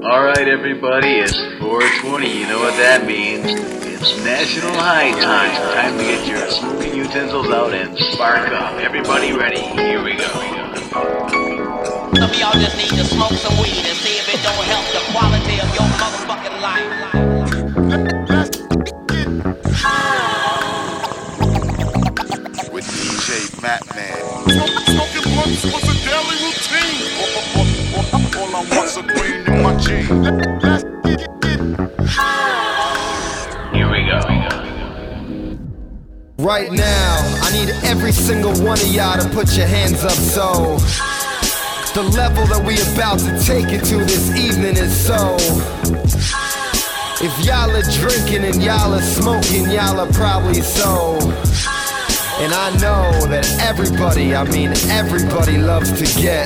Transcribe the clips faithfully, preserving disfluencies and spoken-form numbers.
Alright everybody, it's four twenty, you know what that means. It's National High Time. Time to get your smoking utensils out and spark up. Everybody ready? Here we go. Some of y'all just need to smoke some weed and see if it don't help the quality of your motherfucking life. With D J Matt Man. Smoking blunts was a daily routine. All I want's a green in my jeans. Here we go. Right now, I need every single one of y'all to put your hands up, so the level that we about to take it to this evening is so. If y'all are drinking and y'all are smoking, y'all are probably so. And I know that everybody, I mean everybody loves to get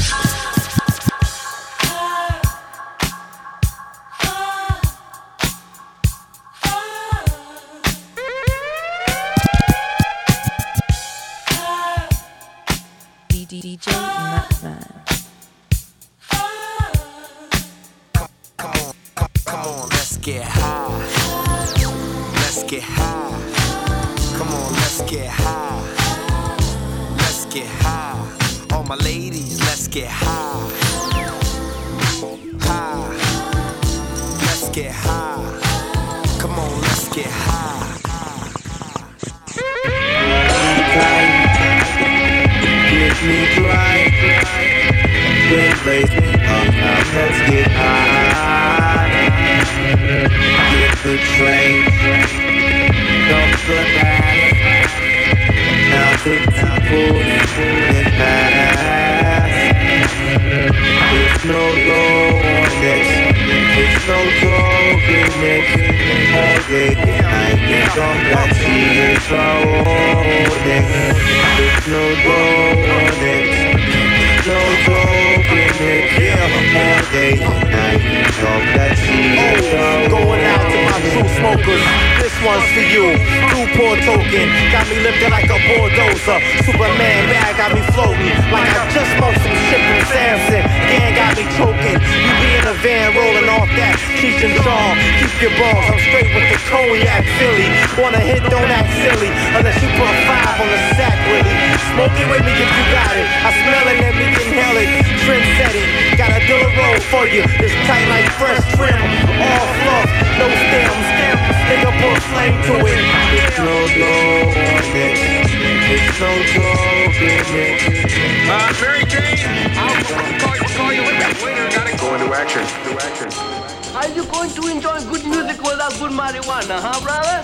D J Matt Man. Come on, come, come on, let's get high. Let's get high. Come on, let's get high. Let's get high. All my ladies, let's get high. High. Let's get high. Come on, let's get high. Get me right, then place me up, now let's get high. Get the train, don't look back. Now the temple is past. There's no low on this, there's no talking next. All day and night, it's on that sea, it's all next. There's no low on it, no talking next. Yeah, all day and night, it's on that sea, it's all going out to my true smokers. This one's for you. Newport token got me lifted like a bulldozer. Superman bag got me floating like I just smoked some shit from Samson. Gang got me choking. You be in a van rolling off that Cheech and Chong. Keep your balls. I'm straight with the cognac Philly. Wanna hit, don't act silly unless you put five on the sack, really. Smoke it with me if you got it. I smell it, let me inhale it. Trend setting, got a Dilla roll for you. It's tight like fresh trim. All fluff, no stems. Nigga put flame to it. It's no low on it, it's no talking next. Uh, Mary Jane, I'll call, call you later. Gotta go into action. Into action. Are you going to enjoy good music without good marijuana, huh, brother?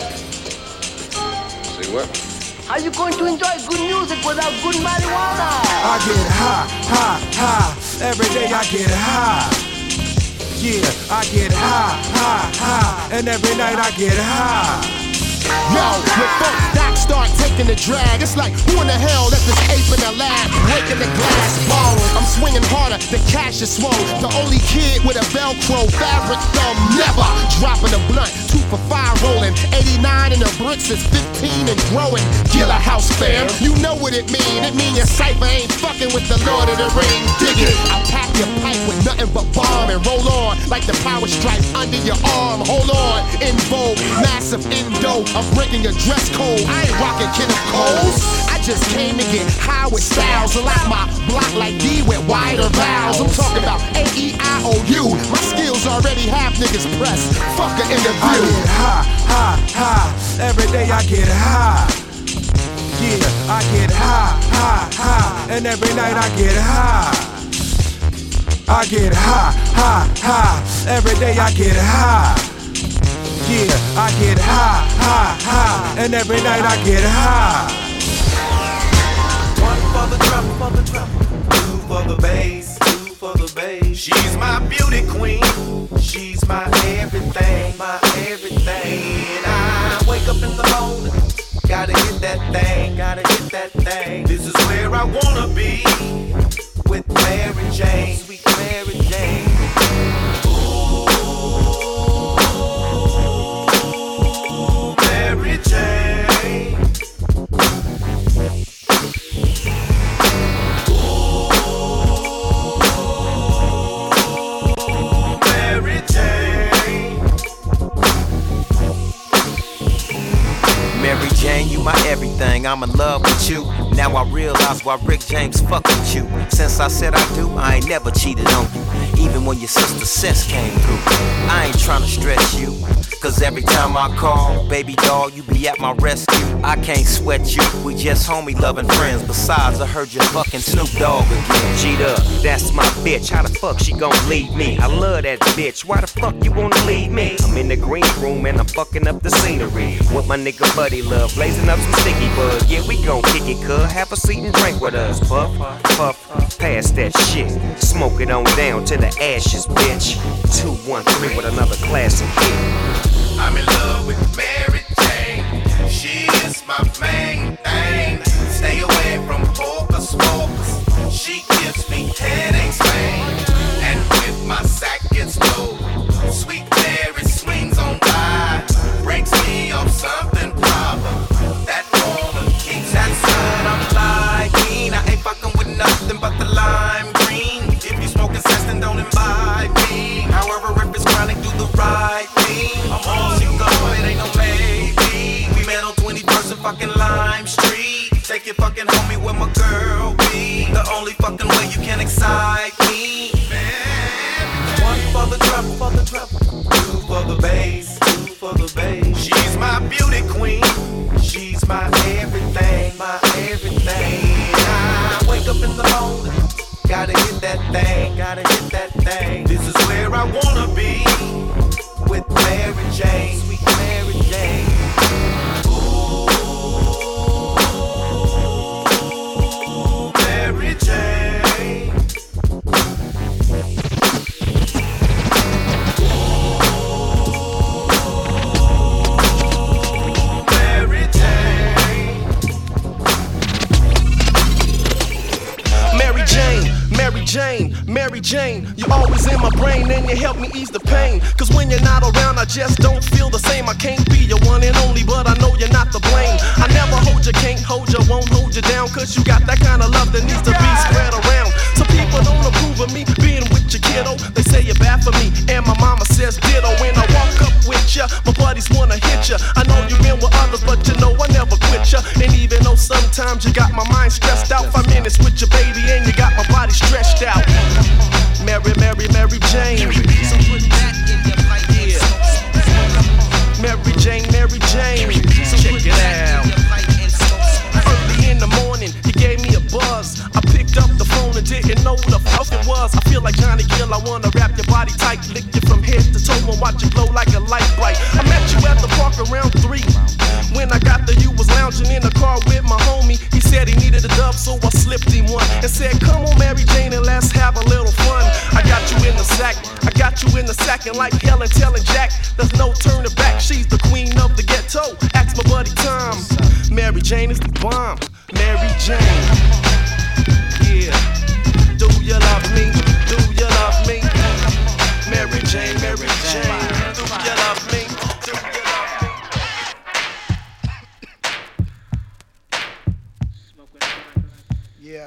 Say what? Are you going to enjoy good music without good marijuana? I get high, high, high. Every day I get high. Yeah, I get high, high, high. And every night I get high. Yo, when funk doc start taking the drag, it's like, who in the hell left this ape in the lab, breaking the glass ball? I'm swinging harder, the cash is swole. The only kid with a Velcro fabric thumb, never dropping a blunt. Two for five rolling, eighty-nine and the bricks is fifteen and growing. Gilla House fam, you know what it mean. It mean your cipher ain't fucking with the Lord of the Ring. Dig it, I pack your pipe with nothing but bomb and roll on like the power stripes under your arm. Hold on, in vogue, massive endo. I'm breaking your dress code. I ain't rocking Kenneth Coles. I just came to get high with styles. I like my block like D with wider vowels. I'm talking about A E I O U. My skills already have niggas pressed. Fuck an interview. I get high, high, high. Every day I get high. Yeah, I get high, high, high. And every night I get high. I get high, high, high. Every day I get high. Yeah, I get high, high, high. And every night I get high. One for the drum, for the drum. Two for the bass, two for the bass. She's my beauty queen. She's my everything, my everything. And I wake up in the morning, gotta hit that thing, gotta hit that thing. This is where I wanna be, with Mary Jane, sweet Mary Jane. Ooh, Mary Jane. Ooh, everything. I'm in love with you. Now I realize why Rick James fuck with you. Since I said I do, I ain't never cheated on you. Even when your sister Sis came through. I ain't tryna stress you, cause every time I call, baby doll, you be at my rescue. I can't sweat you, we just homie loving friends. Besides, I heard you fucking Snoop Dogg again. G-Dub, that's my bitch, how the fuck she gon' leave me? I love that bitch, why the fuck you wanna leave me? I'm in the green room and I'm fucking up the scenery with my nigga Buddy Love, blazing up some sticky bud. Yeah, we gon' kick it, cuz, have a seat and drink with us. Puff, puff, pass that shit, smoke it on down to the ashes, bitch. Two, one, three with another classic hit. I'm in love with Mary Jane. She is my main thing. Stay away from hocus smokers. She gives me headaches, man. And with my sack gets low, Sweet Mary swings on by, breaks me off something proper. That woman keeps that sun. I'm liking. I ain't fucking with nothing but the lime green. If you smoking sex, then don't imbibe me. However, if it's chronic, do the right thing. I'm all you go, it ain't no maybe. We met on twenty-first and fucking Lime Street. Take your fucking homie where my girl be. The only fucking way you can excite me. One for the trouble, for the trouble. Two for the bass, two for the bass. She's my beauty queen. She's my everything, my everything. I wake up in the morning, gotta hit that thing, gotta hit that thing. This is where I wanna be, with Mary Jane, sweet Mary Jane. Ooh, Mary Jane. Ooh, Mary Jane. Mary Jane, Mary Jane, Mary Jane, you always in my brain and you help me ease the pain. Cause when you're not around, I just don't feel the same. I can't be your one and only, but I know you're not to blame. I never hold you, can't hold you, won't hold you down. Cause you got that kind of love that needs to be spread around. Some people don't approve of me being with your kiddo. They say you're bad for me, and my mama says ditto. When I walk up with ya, my buddies wanna hit ya. I know you've been with others, but you know I never quit ya. And even though sometimes you got my mind stressed out, five minutes with your baby and you got my body stretched out. Mary, Mary, Mary Jane. So put that in your pipe. Yeah. Mary Jane, Mary Jane. So check it out. Early in the morning, you gave me a buzz. I picked up the phone and didn't know who the fuck it was. I feel like Johnny Gill, I wanna wrap your body tight, lick you from head to toe and watch you glow like a light bright. I met you at the park around three. When I got there, you was lounging in the car with my homie. He said he needed a dub, so I slipped him one and said, come on, Mary Jane, and let's have a little fun. I got you in the sack, I got you in the sack, and like Helen telling Jack, there's no turning back. She's the queen of the ghetto. Ask my buddy Tom. Mary Jane is the bomb. Mary Jane. Yeah. Do you love me? Do you love me? Mary Jane, Mary Jane. Do you love me? Do you love me? Yeah.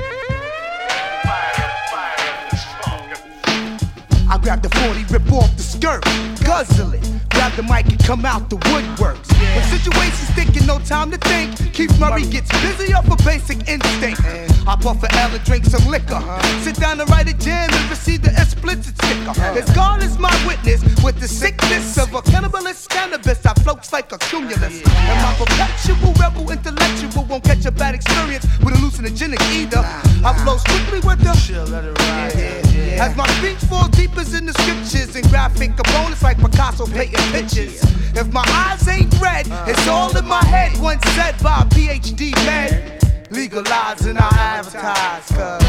I grab the forty, rip off the skirt, guzzle it. Grab the mic and come out the woodworks. When situations thinking no time to think, Keith Murray gets busy off a basic instinct. I puff a L and drink some liquor. Sit down and write a jam and receive the explicit sticker. As God is my witness, with the sickness of a cannibalist cannabis, I floats like a cumulus. And my perpetual rebel intellectual won't catch a bad experience with hallucinogenic either. I flow strictly with the as my speech falls deep as in the scriptures and graphic components like Picasso painting pictures. If my eyes ain't red, it's all in my head. Once said by a P H D man. Legalize and I advertise, cuz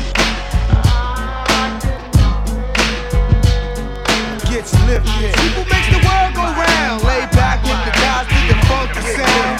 gets lifted. People make the world go round. Lay back with the guys with the funky sound.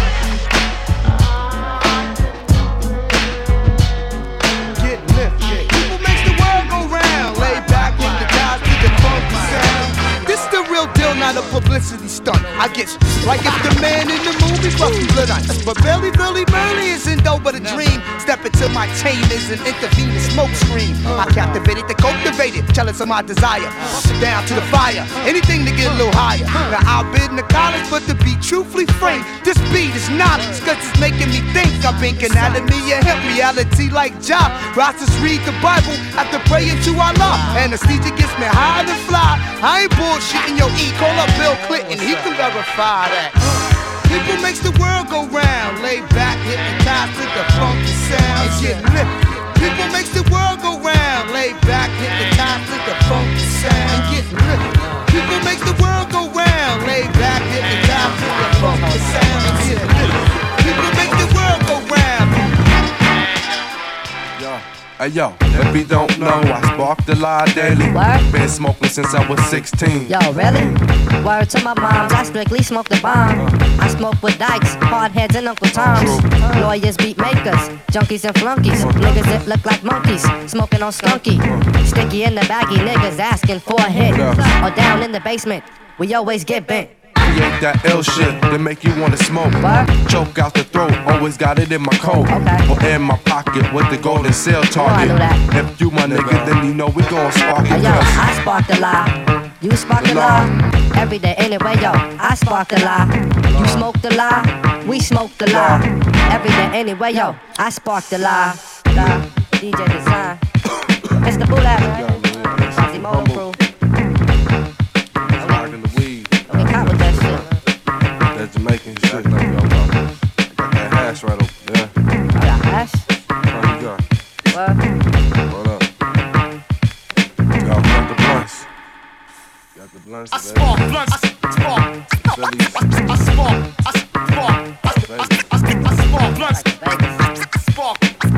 Get lifted. People make the world go round. Lay back with the guys with the funky sound. This the real deal, not a publicity stunt. I get like if the man in the movie Buffy Blood Ice. But Billy, Billy, Billy isn't though but a dream. Step into my chambers and intervene the smoke screen. I captivated the cultivated, jealous of my desire. Down to the fire, anything to get a little higher. Now I've been to college, but to be truthfully frank, this beat is knowledge, cause it's making me think. I've been anatomy and hip reality like job. Rastas read the Bible after praying to Allah. Anesthesia gets me high and fly. I ain't bullshitting, yo, E, call up Bill Clinton, he can verify that. People makes the world go round. Lay back, hypnotized to the funky sound. And get lit. People makes the world go round. Lay back, hypnotized to the funky sound. And get lit. People makes the world go round. Lay back, hypnotized to the funky sound. And get lit. People make the world go round. Yo, hey yo, if you don't know, I spark the lie daily. What? Been smoking since I was sixteen. Yo, really? Word to my moms, I strictly smoke the bomb. I smoke with dykes, hard heads and Uncle Toms. Lawyers, beat makers, junkies and flunkies. Niggas that look like monkeys, smoking on skunky. Sticky in the baggy, niggas asking for a hit. Or down in the basement, we always get bent. Create that ill shit that make you wanna smoke. What? Choke out the throat, always got it in my coat. Okay. Or in my pocket with the golden seal target. Oh, I know that. If you my nigga, then you know we gon' spark it. Yo, I spark the lie. You spark the lie. Every day anyway, yo, I spark the lie. You smoke the lie. We smoke the lie. Every day anyway, yo, I spark the lie. Lie. D J Design. Mister Boulab, right? Fuzzy Motor Crew. Rockin' the weed. Don't get caught with that shit. That Jamaican shit. Like, yo, bro. I got that hash right over there. I got hash. What you got? What? What up? Yo, got the blunts. Got the blunts, I baby. spark blunts. I spark. Phillies. I spark. I spark. I spark blunts. Spark.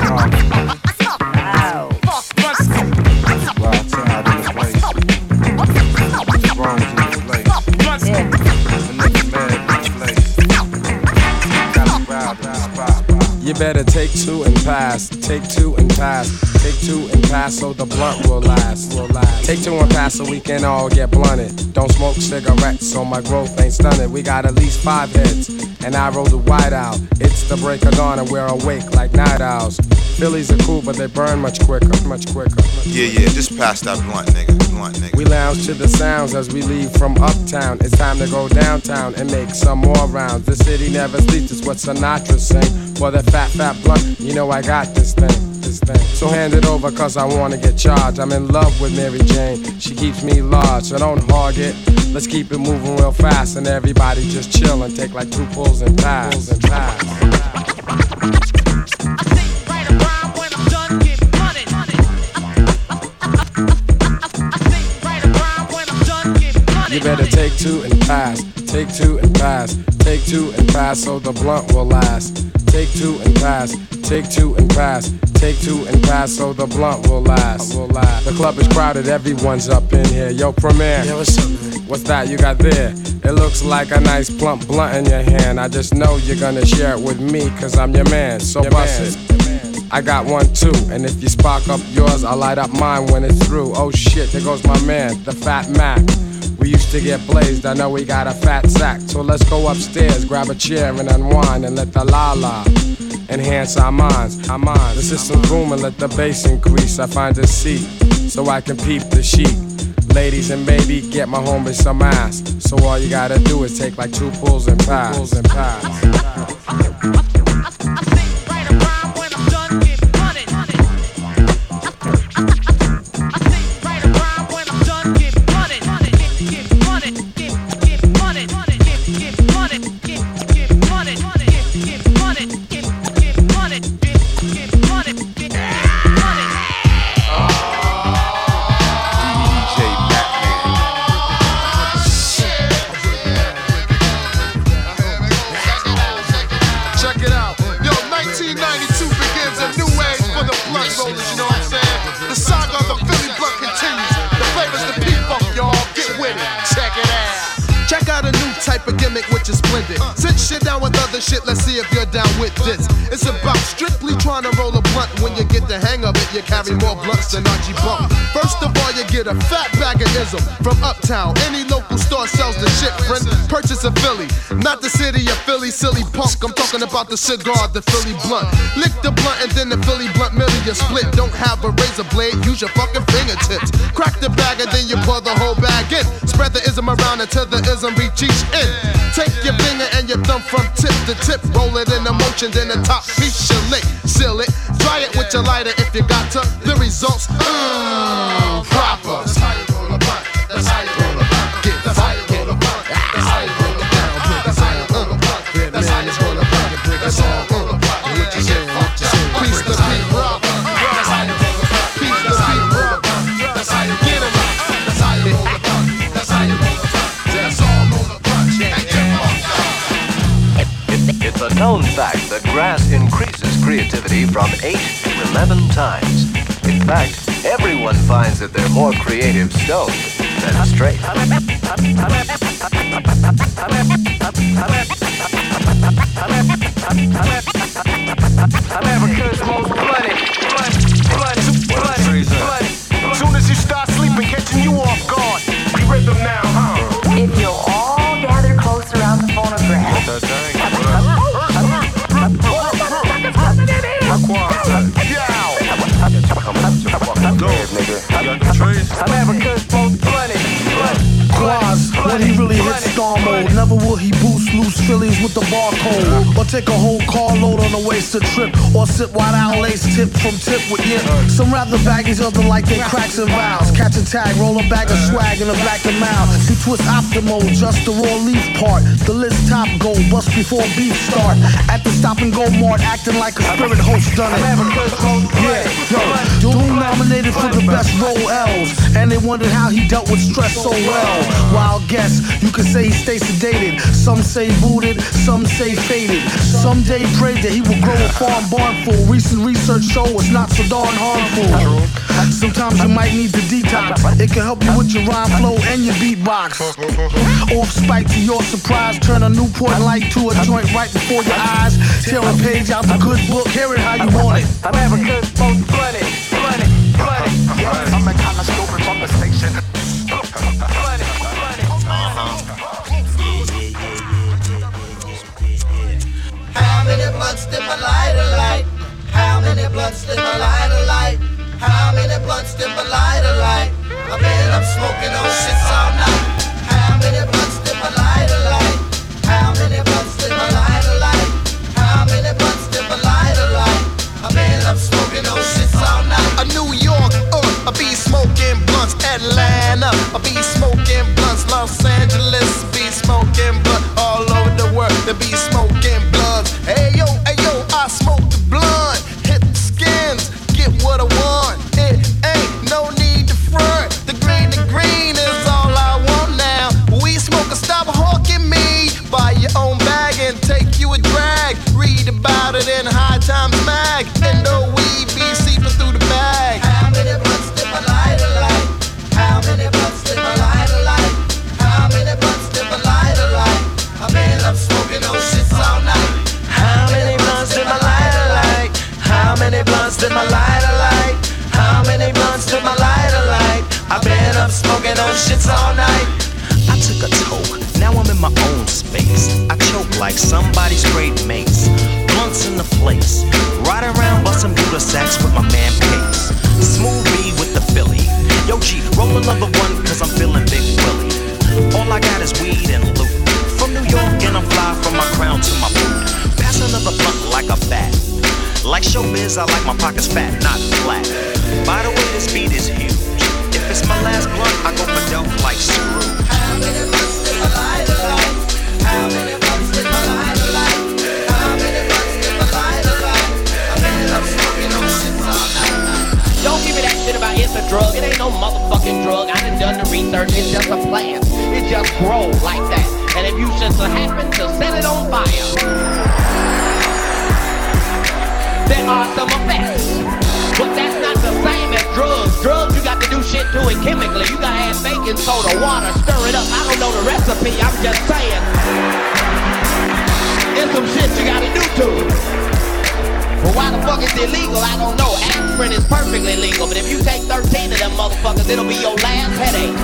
Wow. Blunts. Wild child in the place. Wrongs in the place. Blunts. Yeah. The nigga mad in the place. Got me wild in the spot. You better take two and pass, take two and pass, take two and pass so the blunt will last, will last. Take two and pass so we can all get blunted. Don't smoke cigarettes so my growth ain't stunted. We got at least five heads, and I roll the white out. It's the break of dawn and we're awake like night owls. Phillies are cool, but they burn much quicker, much quicker. Yeah, yeah, just pass that blunt, nigga. Blunt, nigga. We lounge to the sounds as we leave from uptown. It's time to go downtown and make some more rounds. The city never sleeps, it's what Sinatra sang. For that fat, fat blunt, you know I got this thing, this thing. So hand it over cause I wanna get charged. I'm in love with Mary Jane, she keeps me large. So don't hog it, let's keep it moving real fast. And everybody just chill and take like two pulls and pass, and pass. You better take two and pass, take two and pass, take two and pass so the blunt will last. Take two and pass, take two and pass, take two and pass so the blunt will last. Will last. The club is crowded, everyone's up in here. Yo, Premier, yeah, what's up, man? What's that you got there? It looks like a nice plump blunt in your hand. I just know you're gonna share it with me, cause I'm your man, so your bust man. it. I got one too, and if you spark up yours, I'll light up mine when it's through. Oh shit, there goes my man, the Fat Mac. We used to get blazed, I know we got a fat sack. So let's go upstairs, grab a chair and unwind and let the la-la enhance our minds, our minds. The system's booming, let the bass increase. I find a seat so I can peep the sheet. Ladies and maybe get my homie some ass. So all you gotta do is take like two pulls and pass. Pulls and pass. Check it blended. Sit shit down with other shit, let's see if you're down with this. It's about strictly trying to roll a blunt. When you get the hang of it, you carry more blunts than Archie Bump. First of all, you get a fat bag of ism from Uptown. Any local store sells the shit, friend. Purchase a Philly, not the city of Philly, silly punk. I'm talking about the cigar, the Philly blunt. Lick the blunt and then the Philly blunt millie you split. Don't have a razor blade, use your fucking fingertips. Crack the bag and then you pour the whole bag in. Spread the ism around until the ism reach each end. Take your finger and your thumb from tip to tip. Roll it in a motion, then the top piece you lick. Seal it, dry it with your lighter if you got to. The results, mmm, proper. That's how you roll a blunt. That's how you roll a blunt. Get that's how you roll a blunt. That's how you roll a blunt. That's how you roll a blunt. That's how you roll a blunt. That's all roll a blunt. Piece the beat rock. That's how you roll a blunt. Piece the beat rock. That's how you get 'em. That's how you roll a blunt. That's how you roll a blunt. That's all roll a blunt. It's a known fact that grass increases creativity from eight to eleven times. In fact, everyone finds that they're more creative stoned than straight. America's most blooded, blood, blood, blood, blood. Soon as you start sleeping, catching you off guard. We rhythm now, huh? If you'll all gather close around the phonograph. America's most blooded, blood. Quaz, when he really hits star mode, never will he boost loose Phillies with the barcode, or take a whole carload on a wasted trip, or sit wide out lace tip from tip with yip. Some rather baggies, other like they cracks and vows. Catch a tag, roll a bag of swag in a black and mouth. You twist optimal, just the raw leaf part. The list top go, bust before beef start. At the stop and go mart, acting like a spirit host done it. Yeah, yo, Doom nominated for the best role L's, and they wondered how he dealt with stress so well. Wild guess, you could say he stays sedated. Some say booted, some say faded. Someday prayed that he will grow a farm barn full. Recent research show it's not so darn harmful. Sometimes you might need to detox. It can help you with your rhyme flow and your beatbox. Off spike to your surprise, turn a Newport light to a joint right before your eyes. Tear a page out the good book, hear it how you want it. America's most blooded, blooded, blooded. I'm the kind of stupid from the station. How many blunts did my lighter light? How many blunts did my lighter light? How many blunts did my lighter light? I bet I'm smoking on shits all night. How many blunts did my lighter light? How many blunts did my lighter light? How many blunts did my lighter light? I bet I'm smoking on shits all night. A New York, uh, I be smoking blunts. Atlanta, I be smoking blunts. Los Angeles, I be smoking blunt. All over the world, they be smoking blunts. Hey yo, hey yo, I smoke the blunt. Hit the skins, get what I want. It ain't no need to front. The green, the green is all I want now. We smoke a stop hawking me. Buy your own bag and take you a drag. Read about it in High Times Mag. And the weed be seeping through the bag. How many blunts did my lighter light? How many blunts did my lighter light? How many blunts did my lighter light? I bet I'm smoking on shits all night. How many blunts did my lighter light? How many blunts did my lighter light? How many blunts did my lighter light? I bet I'm smoking on shits all night. I took a toke, now I'm in my own space. I choke like somebody sprayed mace. Blunts in the place, ride around bustin' Buddha sacks with my man Pace. Smooth B with the Philly. Yo G, roll another one cause I'm feeling Big Willie. All I got is weed and loot. From New York and I'm fly from my crown to my boot. Pass another blunt like a bat. Like showbiz, I like my pockets fat, not flat. By the way, this beat is huge. If it's my last blunt, I go for dope like Scrooge. How many blunts did my lighter light? How many blunts did my lighter light? How many blunts did my lighter light? I bet I'm smoking on shits all night. Don't give me that shit about it's a drug. It ain't no motherfucking drug. I done done the research. It's just a plant. It just grows like that. And if you just so happen to set it on fire, there are some effects. But that's not the same as drugs. Drugs, you got to do shit to it chemically. You gotta add baking soda, water, stir it up. I don't know the recipe, I'm just saying. there's some shit you gotta do to it. But why the fuck is it illegal? I don't know. Aspirin is perfectly legal, but if you take thirteen of them motherfuckers, it'll be your last headache.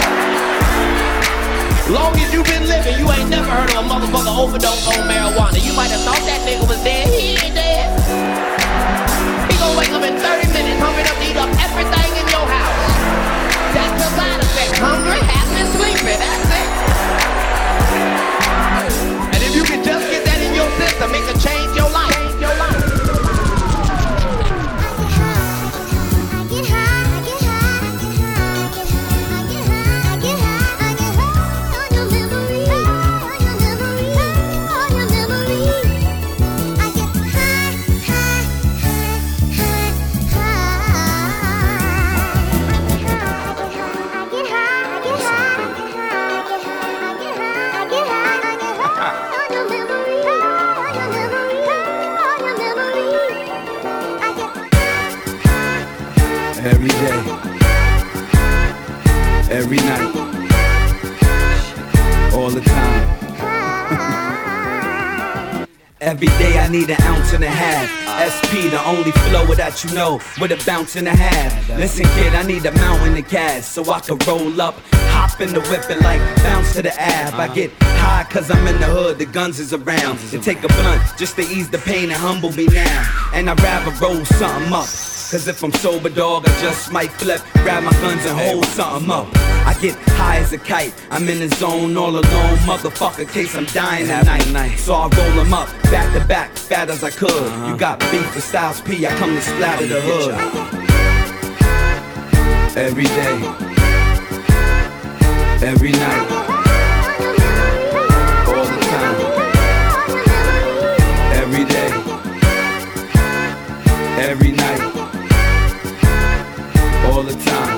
Long as you been living, you ain't never heard of a motherfucker overdose on marijuana. You might have thought that nigga was dead. He ain't dead. He gon' wake up in thirty minutes, humping up to eat up everything in your house. That's the side effect. Hungry, happy, sleeping. That's it. And if you can just get that in your system, it can change your life. Change your life. Every day, every night, all the time. Every day I need an ounce and a half. S P, the only flow that you know, with a bounce and a half. Listen kid, I need a mountain of cash so I can roll up, hop in the whip and like bounce to the ab. I get high cause I'm in the hood, the guns is around. To take a blunt just to ease the pain and humble me now. And I'd rather roll something up. Cause if I'm sober, dog, I just might flip, grab my guns and hold something up. I get high as a kite, I'm in the zone all alone, motherfucker, case I'm dying at night. So I roll them up, back to back, fat as I could. You got beef with Styles P, I come to splatter the hood. Every day, every night, all the time. Every day, every night, all the time.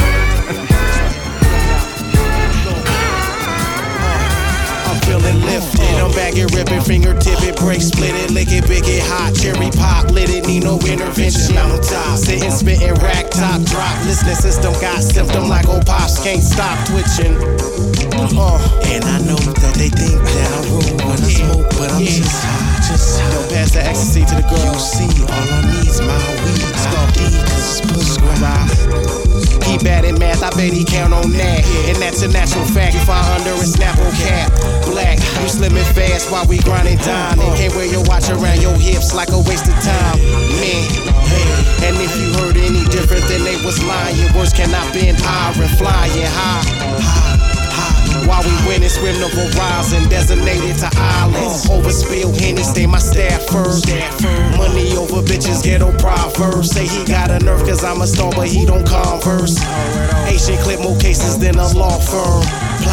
I'm feeling lifted, I'm back and ripping, finger tip it, break, split it, lick it, big it, hot, cherry pop, lit it, need no intervention. I'm on top, sitting, spitting, rack top, drop, listening system got symptom like old pops, can't stop twitching. Uh, and I know that they think that I roll when I smoke, but I'm yeah. just high, just high. Don't pass the ecstasy to the girl. You see, all I need's my weed, start D, cause it's prescribed. He bad at math, I bet he count on that. And that's a natural fact. You find under a Snapple cap, black. You slim and fast while we grinding down. And can't wear your watch around your hips like a waste of time, man. Hey. And if you heard any different, then they was lying. Words cannot bend iron, flying high. While we winning, swim the horizon, designated to islands. Overspill Henny, stay my staff first. Money over bitches, ghetto proverbs. Say he got a nerve cause I'm a star, but he don't converse. Asian clip more cases than a law firm.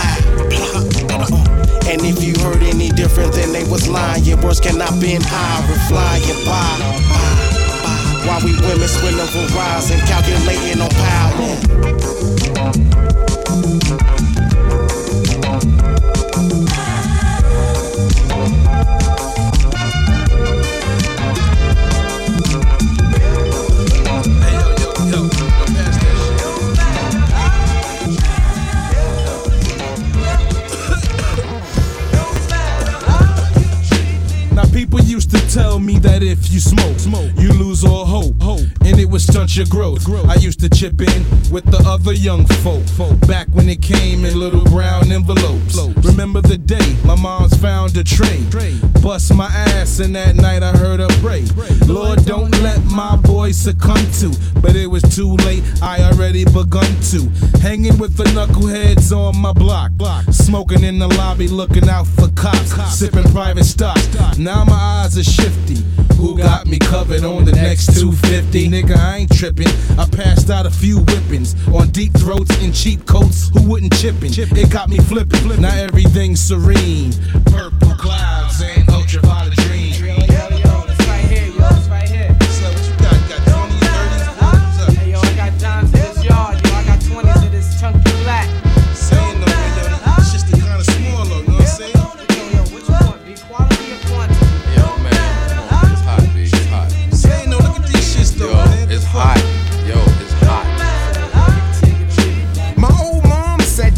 And if you heard any different, then they was lying. Words cannot bend iron, flying by. While we women swim the horizon, calculating on power. People used to tell me that if you smoke, smoke, you lose all hope, hope, and it would stunt your growth. growth. I used to chip in with the other young folk, folk, back when it came in little brown envelopes. Remember the day my mom's found a tray, bust my ass, and that night I heard her pray. Lord, don't let my boy succumb to, but it was too late, I already begun to. Hanging with the knuckleheads on my block, smoking in the lobby, looking out for cops, sipping private stock. Now my eyes are shifty. Who got me covered on the next two fifty? Nigga, I ain't tripping. I passed out a few whippings on deep throats and cheap coats. Who wouldn't chippin'? It got me flipping. Now everything's serene. Purple clouds and ultraviolet dreams. Yo, yo, yo, it's right here, yo, it's right here. So what you got? You got twenties, thirties, forties? Hey, yo, I got Johns in this yard, yo. I got twenties of this chunky black. Saying no, yo, it's just the kind of small, though, you know what I'm saying? Yo, yo, what you want? Be quality or quantity? Yo, man, come on, it's hot, B, it's hot. Saying no, look at these shits, though, yo, man. It's hot. Yo, it's hot. My old mom said that the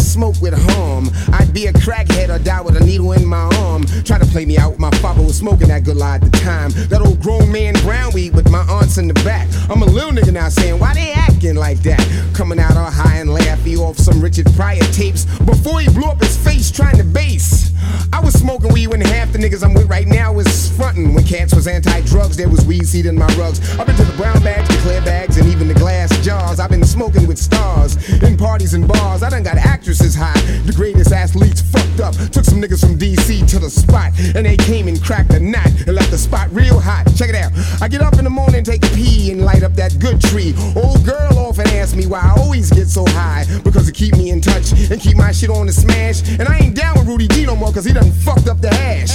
smoke with harm. I'd be a crackhead or die with a needle in my arm. Try to play me out, my father was smoking that good lie at the time. That old grown man brown weed with my aunts in the back. I'm a little nigga now saying, why they acting like that? Coming out all high and laughy off some Richard Pryor tapes before he blew up his face trying to bass. I was smoking weed when half the niggas I'm with right now was frontin'. When cats was anti-drugs, there was weed seed in my rugs. I've been to the brown bags, the clear bags, and even the glass jars. I've been smoking with stars in parties and bars. I done got actresses high, the greatest athletes fucked up. Took some niggas from D C to the spot, and they came and cracked the knot and left the spot real hot. Check it out. I get up in the morning, take a pee, and light up that good tree. Old girl often asks me why I always get so high, because it keep me in touch and keep my shit on the smash. And I ain't down with Rudy D no more, cause he done fucked up the hash.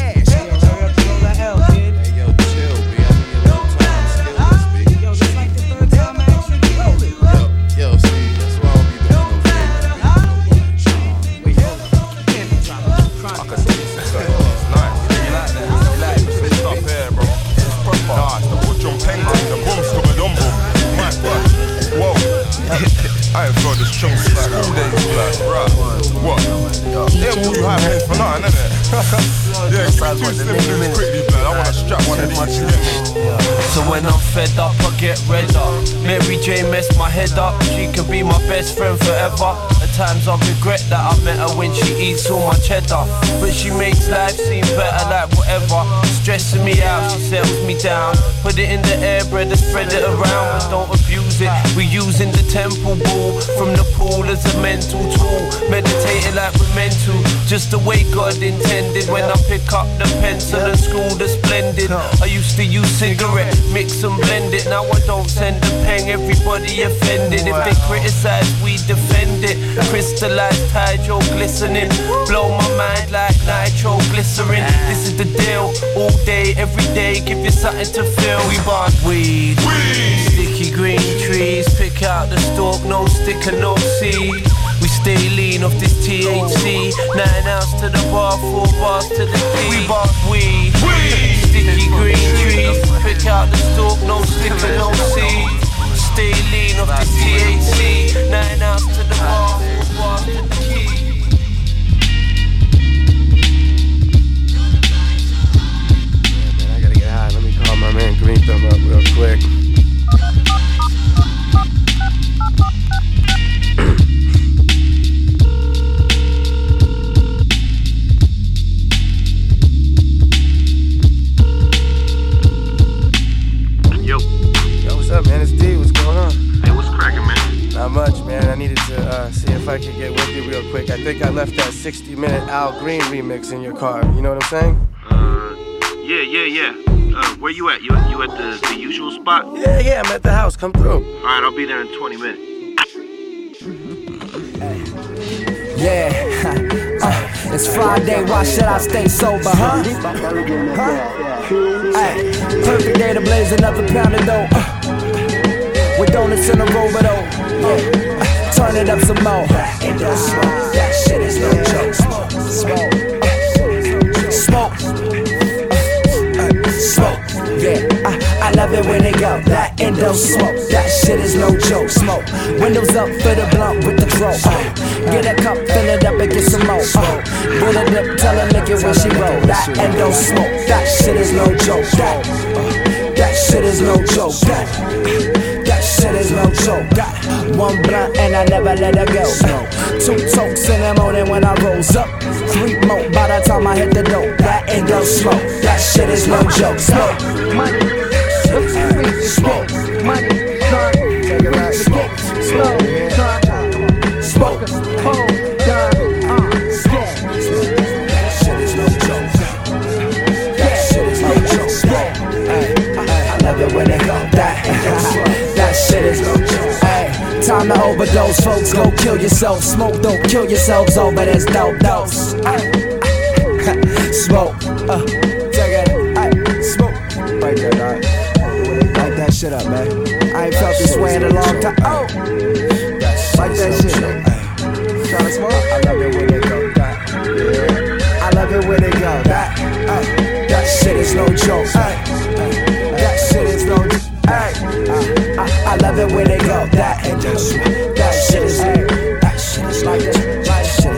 I ain't felt this chunk like all days, like, right, what? Yeah, well, you have it for nothing, innit? Yeah, quick, two slim things quickly, blood. I wanna strap one of these, you get me? So when I'm fed up, I get red up. Mary J mess my head up. She can be my best friend forever. At times I regret that I met her when she eats all my cheddar. But she makes life seem better, like whatever. Stressing me out, she settles me down. Put it in the air, brother, spread it around, but don't abuse it. We using the temple ball from the pool as a mental tool. Meditating like we're meant to, just the way God intended. When I pick up the pencil and school the splendid, I used to use cigarette, mix and blend it. Now I don't send a peng, everybody offended. If they criticize, we defend it. Crystallized hydro glistening, blow my mind like nitro glycerin. This is the deal, all day, every day, give you something to feel. We bought weed, weed. Sticky green trees, pick out the stalk, no stick and no seed. We stay lean off this T H C, nine ounce to the bar, four bars to the D. We bought weed, weed. Sticky green trees, pick out the stalk, no stick and no seed. Stay lean off this T H C, nine ounce to the bar, four bars to the key. I gotta get high. Let me call my man Green Thumb up real quick. Yo. Yo, what's up, man? It's D. What's going on? Hey, what's cracking, man? Not much, man. I needed to uh, see if I could get with you real quick. I think I left that sixty minute Al Green remix in your car. You know what I'm saying? Uh, yeah, yeah, yeah. Uh, where you at? You, you at the, the usual spot? Yeah, yeah, I'm at the house. Come through. Alright, I'll be there in twenty minutes. Yeah, uh, it's Friday, why should I stay sober, huh? Huh? Ay, perfect day to blaze another pound of dough. Uh, with donuts in a row, but oh, yeah. uh, turn it up some more. And don't smoke, that shit is no joke. Smoke, smoke, uh, smoke, uh, uh, smoke. Yeah, I, I love it when they go that endo smoke. That shit is no joke. Smoke. Windows up for the blunt with the throat. Uh, get a cup, fill it up and get some more. Uh, with a dip, tell her lick it when she roll. That endo smoke. That shit is no joke. That, uh, that shit is no joke. That, that shit is no joke. That one blunt and I never let her go. Uh, two tokes in the morning when I rose up. Three more by the time I hit the dope. That endo smoke. That shit is no joke. Smoke. Money, smoke, money, gun, take it back, smoke, slow, gun, smoke, hold, gun, uh, smoke. That shit is no joke. That shit is no joke. Ay, I love it when they go that. That shit is no joke. Ay, time to overdose, folks. Go kill yourself. Smoke, don't kill yourselves over this dope dose. Smoke, uh, take it. Right there, dog. Light that shit up, man. I ain't felt this way in a long time. Oh! Like that shit. Hey. Tryna smoke? I love it when they go that. Yeah. I love it when they go that. Uh, that shit is no joke. Ay. That shit is no joke. Uh, I, I love it when they go that. And just, that shit is, that shit is like that. That shit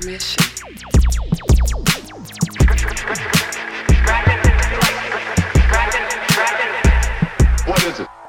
Transmission. What is it?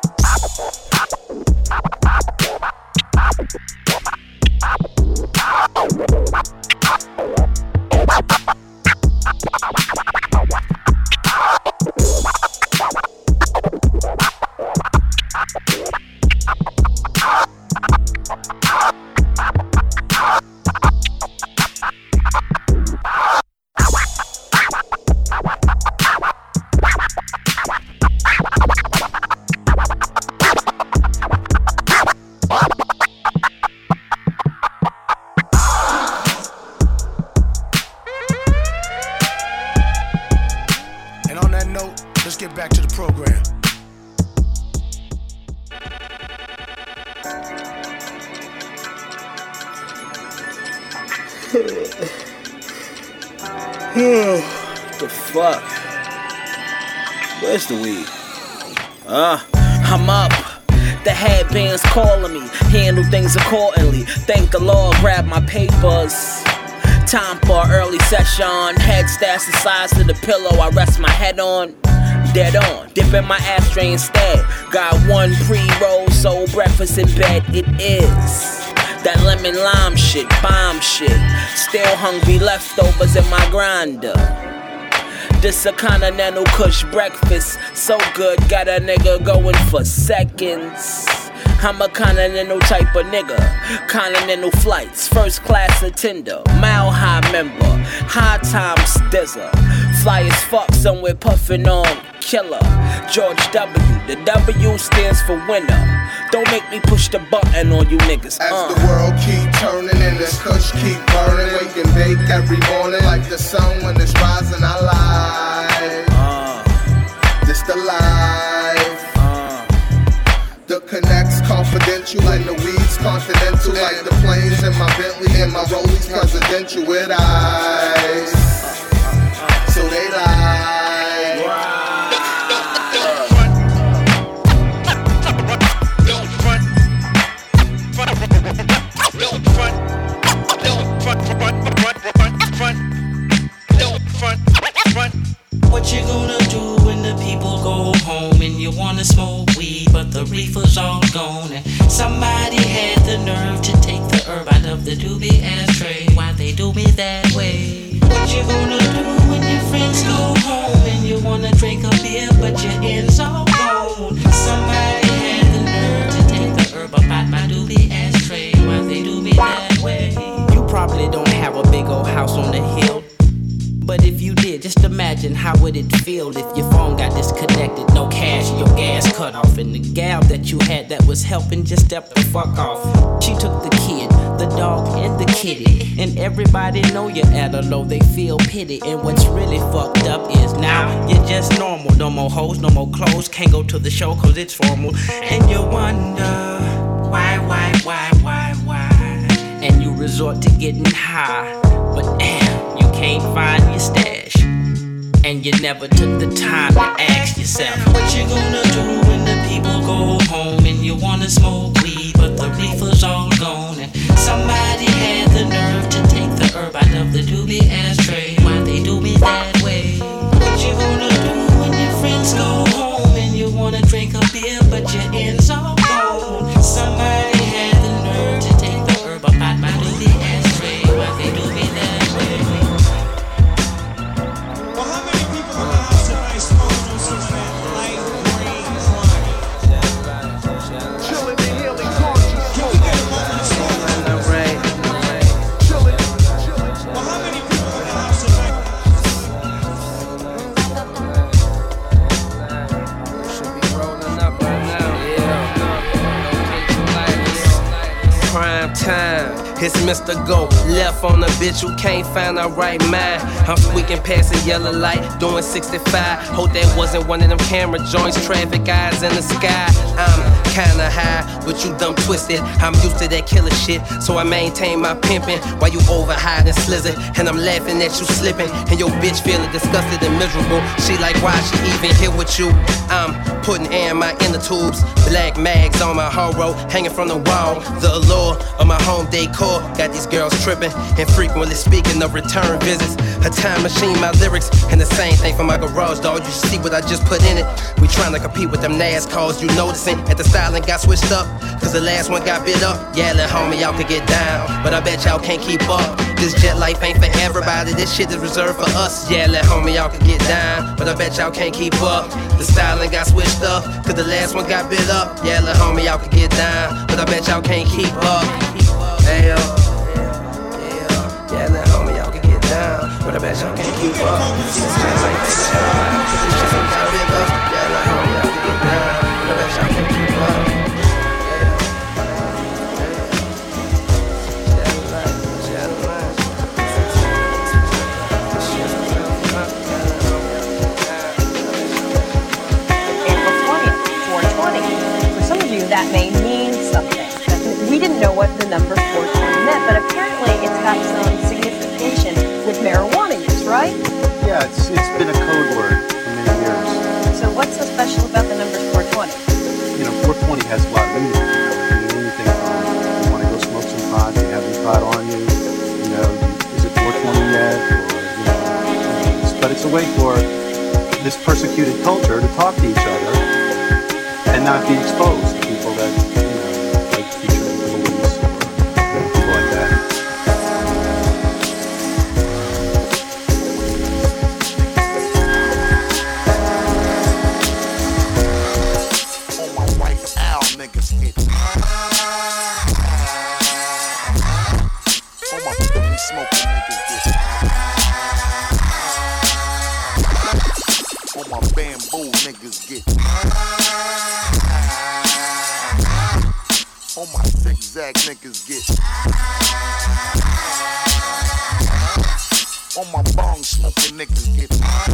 The fuck? Where's the weed? Uh, I'm up. The headband's calling me. Handle things accordingly. Thank the Lord, grab my papers. Time for early session. Head stashed the size of the pillow I rest my head on. Dead on, dip in my ashtray instead. Got one pre-roll, so breakfast in bed it is. That lemon lime shit, bomb shit. Still hungry, leftovers in my grinder. This a continental kush breakfast. So good, got a nigga going for seconds. I'm a continental type of nigga. Continental flights, first class attender. Mile high member, high times dizzer. Fly as fuck somewhere puffin' on killer. George W, the W stands for winner. Don't make me push the button on you niggas. As uh. the world keep turning and this kush keep burning, wake and bake every morning like the sun when it's rising. I live, uh. this the life. Uh. The connects confidential and the weeds continental, like the planes in my Bentley and my Rollies presidential with eyes. So they lie. What you gonna do when the people go home and you wanna smoke weed, but the reefer's all gone? And somebody had the nerve to take the herb out of the doobie ashtray. Why they do me that way? What you gonna do when your friends go home and you wanna drink a beer, but your end's all gone? Somebody had the nerve to take the herb up out my doobie ashtray. Why they do me that way? You probably don't have a big old house on the hill, but if you did, just imagine how would it feel if your phone got disconnected, no cash, your gas cut off, and the gal that you had that was helping just stepped the fuck off. She took the kid, the dog, and the kitty, and everybody know you're at a low, they feel pity. And what's really fucked up is now you're just normal. No more hoes, no more clothes, can't go to the show cause it's formal. And you wonder, why, why, why, why, why? And you resort to getting high, but damn, you can't find your stash. And you never took the time to ask yourself, what you gonna do when the people go home and you wanna smoke weed, but the reefer's all gone? And somebody had the nerve to take the herb out of the doobie ashtray. Why they do me that way? What you gonna do when your friends go home and you wanna drink a beer, but your end's all gone? Somebody had the nerve to take the herb up out my doobie ashtray. Why they do me that way? Well, how many people in the house tonight smoking on some fat light green chronic? Chilling the healing conscious. Can we get a moment of silence? Right. Chilling, chilling. Well, how many people in the house tonight? Should be rolling up right now. Yeah. Prime time. It's Mister Go, left on a bitch who can't find her right mind. I'm squeaking past a yellow light, doing sixty-five. Hope that wasn't one of them camera joints, traffic eyes in the sky. I'm kinda high, but you dumb twisted. I'm used to that killer shit, so I maintain my pimping while you over hide and slizzy. And I'm laughing at you slipping, and your bitch feeling disgusted and miserable. She like, why she even here with you? I'm putting air in my inner tubes, black mags on my horo, hanging from the wall. The allure of my home decor. tour, got these girls tripping and frequently speaking of return visits. A time machine, my lyrics, and the same thing for my garage, dog. You should see what I just put in it. We trying to compete with them NASCARs, you noticing? At the styling got switched up, cause the last one got bit up. Yeah, let homie, y'all could get down, but I bet y'all can't keep up. This jet life ain't for everybody, this shit is reserved for us. Yeah, let homie, y'all could get down, but I bet y'all can't keep up. The styling got switched up, cause the last one got bit up. Yeah, let homie, y'all could get down, but I bet y'all can't keep up. Hey, yo. Yeah, yeah, let homie, y'all could get down, but I bet y'all can't keep up. This shit like this shit got bit up. Yeah, let homie, y'all could get down, but I bet y'all can't keep up. That may mean something. We didn't know what the number four twenty meant, but apparently it's got some signification with marijuana use, right? Yeah, it's it's been a code word for many years. So what's so special about the number four twenty? You know, four twenty has a lot of meaning. I mean, anything from you want to go smoke some pot, you have any pot on you, you know, is it four twenty yet? Or, you know, but it's a way for this persecuted culture to talk to each other and not be exposed to people that, you know, like teachers, police, or people like that. On my white owl, niggas get. On my Philly smoking niggas get. On my bamboo niggas get. On my zigzag niggas get. On my bong smoking niggas get.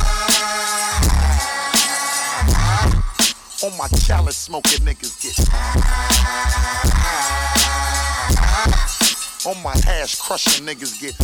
On my chalice smoking niggas get. On my hash crushing niggas get.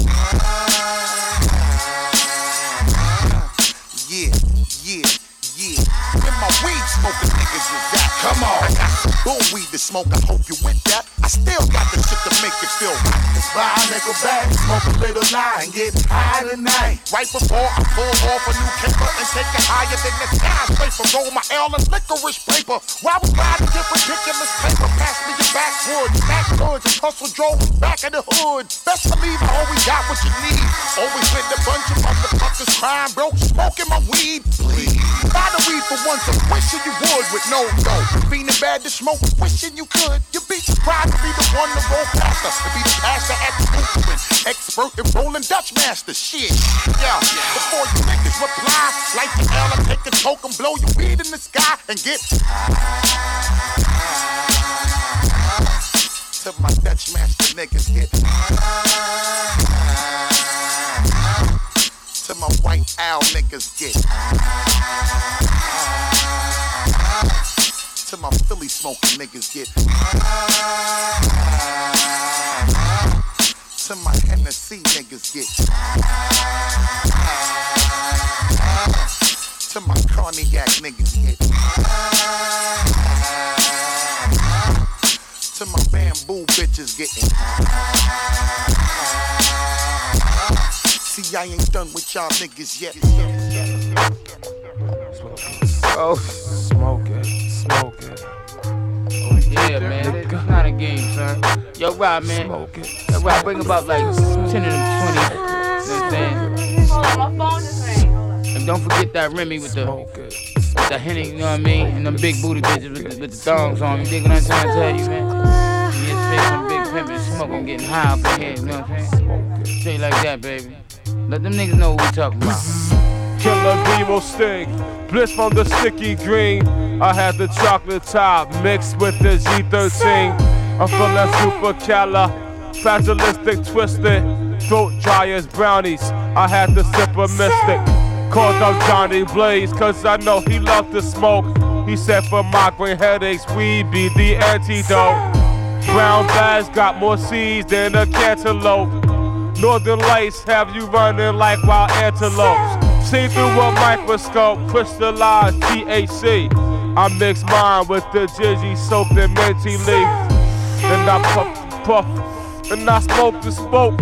Yeah, yeah, yeah. Where my weed smoking niggas is at? Come on. I got some bull weed to smoke, I hope you with that. I still got the shit to make you feel right. Just buy a nickel bag, smoke a little line, get high tonight. Right before I pull off a new camper and take it higher than the skyscraper. Roll my L and licorice paper. While we ride get ridiculous paper, pass me your backwoods, backwoods, and hustle drove back in the hood. Best believe I always got what you need. Always with a bunch of motherfuckers crying broke, smoking my weed. Please buy the weed for once, I'm wishing you would with no dough. Feeling bad to smoke, wishing you could. You'd be surprised to be the one to roll faster, to be the pastor at the movement, expert in rolling Dutch master. Shit, yeah. Before you niggas reply, light the L and take a toke and blow your weed in the sky and get to my Dutch master niggas get. To my white owl niggas get. To my Philly smoking niggas get. To my Hennessy niggas get. To my cognac niggas get. To my bamboo bitches getting. See, I ain't done with y'all niggas yet. Oh, smoke it, smoke it. Oh, yeah, man, it's not a game, son. Yo, Rob, man. Smoke it. Yo, Rob, bring about like ten of them twenty. You know what I'm saying? Hold on, my phone just rang. And don't forget that Remy with the, with the Henny, you know what I mean? And them big booty bitches with the, with the thongs on. You dig what I'm trying to tell you, man? You just face some big pimpin' smoking, getting high up in here, you know what I'm saying? Straight like that, baby. Let them niggas know what we talking about. Killer Demo Sting, Bliss from the sticky green. I had the chocolate top mixed with the G thirteen. I'm feeling super cala, fragilistic, twisted, throat dry as brownies. I had to sip a mystic, called up Johnny Blaze, cause I know he loved to smoke. He said for migraine headaches, weed be the antidote. Brown bags got more seeds than a cantaloupe. Northern lights have you running like wild antelopes. See through a microscope, crystallized T H C. I mix mine with the Gigi soap and minty leaf. Then I puff, puff, and I smoked the smoke.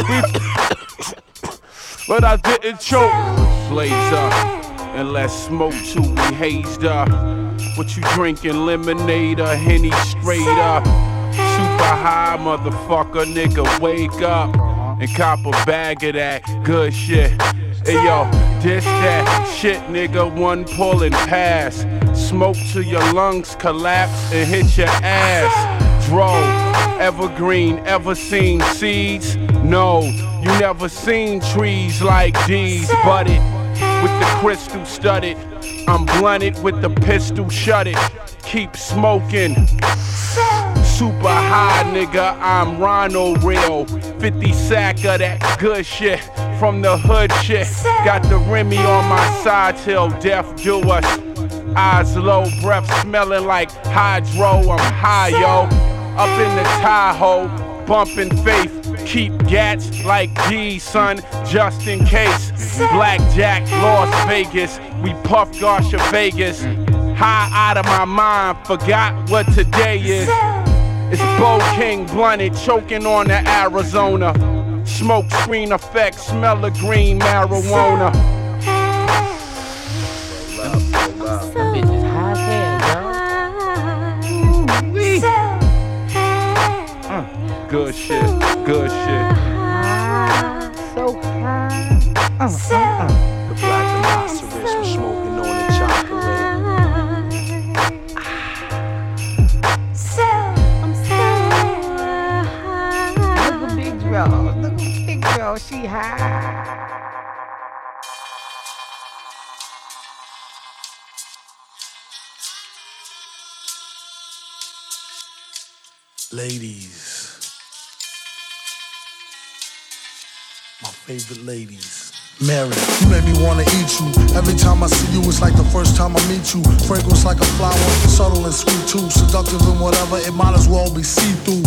But I didn't choke. Blaze up and let's smoke till we hazed up. What you drinking, lemonade or Henny straight up? Super high, motherfucker, nigga, wake up and cop a bag of that good shit. Hey yo, this that shit, nigga, one pull and pass. Smoke till your lungs collapse and hit your ass. Dro, evergreen, ever seen seeds? No, you never seen trees like these. Budded with the crystal studded. I'm blunted with the pistol shutted. Keep smoking. Super high, nigga, I'm Rhino Real. fifty sack of that good shit from the hood shit. Got the Remy on my side till death do us. Eyes low, breath smelling like hydro. I'm high, yo. Up in the Tahoe, bumping faith. Keep gats like G, son, just in case. Blackjack, Las Vegas. We puff Garsha Vegas. High out of my mind, forgot what today is. It's Bo King blunted, choking on the Arizona. Smoke screen effect, smell of green marijuana. That bitch is high as hell, bro. Good shit, good shit. So high. Uh, uh, uh. The black rhinoceros was smoking on the chocolate. Look at Big Bro, look at Big Bro, she high. Ladies, my favorite ladies. Mary, you made me wanna eat you. Every time I see you, it's like the first time I meet you. Fragrance like a flower, subtle and sweet too. Seductive and whatever, it might as well be see-through.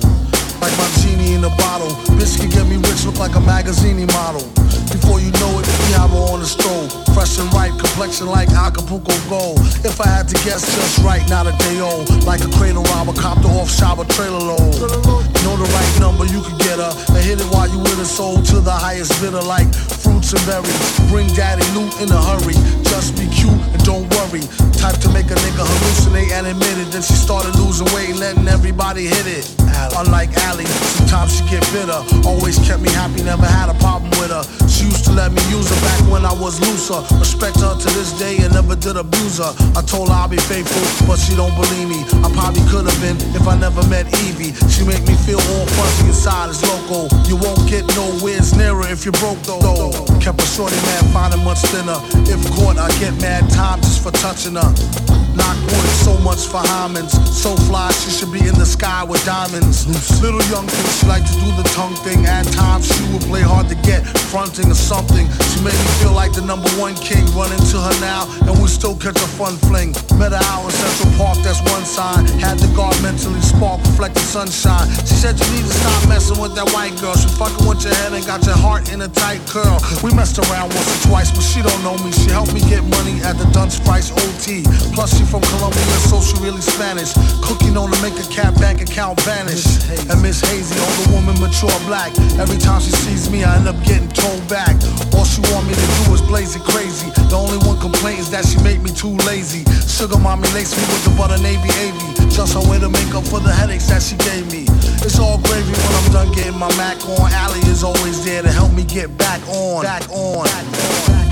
Like my genie in a bottle. Bitch can get me rich, look like a magazine model. Before you know it, we have her on the stroll. Fresh and ripe, complexion like Acapulco gold. If I had to guess, just right, not a day old. Like a cradle robber, copter off shop, trailer load. Know the right number, you can get her. And hit it while you with her, sold to the highest bidder. Like fruits and berries. Bring daddy loot in a hurry. Just be cute and don't worry. Type to make a nigga hallucinate and admit it. Then she started losing weight, letting everybody hit it. Unlike Allie, sometimes she get bitter. Always kept me happy, never had a problem with her. She used to let me use her back when I was looser. Respect her to this day and never did abuse her. I told her I'll be faithful, but she don't believe me. I probably could have been if I never met Evie. She make me feel all fuzzy inside, it's loco. You won't get nowhere near her if you're broke though. Kept a shorty man finding much thinner. If caught, I get mad time just for touching her. Knock wood, so much for Hymens. So fly, she should be in the sky with diamonds. Little young thing, she like to do the tongue thing. At times she would play hard to get, fronting or something. She made me feel like the number one king. Run into her now, and we still catch a fun fling. Met her out in Central Park, that's one sign. Had the guard mentally spark, reflecting sunshine. She said you need to stop messing with that white girl. She fucking with your head and got your heart in a tight curl. We messed around once or twice, but she don't know me. She helped me get money at the Dunce Price O T. Plus she from Colombia, so she really Spanish. Cookie known to make a cat bank account vanish. And Miss Hazy, older woman, mature black. Every time she sees me, I end up getting told back. All she want me to do is blaze it crazy. The only one complaint is that she make me too lazy. Sugar mommy laced me with the butter navy A V. Just her way to make up for the headaches that she gave me. It's all gravy when I'm done getting my Mac on. Allie is always there to help me get back on. Back on. Back on.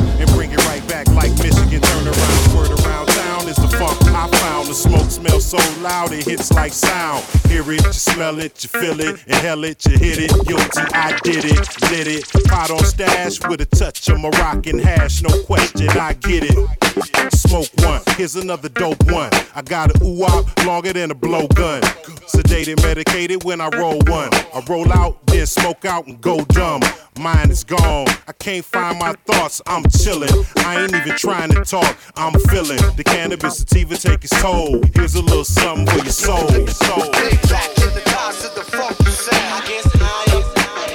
Smoke smell so loud, it hits like sound. Hear it, you smell it, you feel it, inhale it, you hit it. Guilty, I did it, lit it. Pot on stash with a touch of Moroccan hash, no question, I get it. Smoke one, here's another dope one. I got a ooh-wop longer than a blowgun. Sedated, medicated when I roll one. I roll out, then smoke out and go dumb. Mine is gone, I can't find my thoughts, I'm chillin'. I ain't even trying to talk, I'm feeling. The cannabis sativa take its toll. Here's a little something for your soul. Your soul. Lay back in the cars of the funky sound. I guess I am.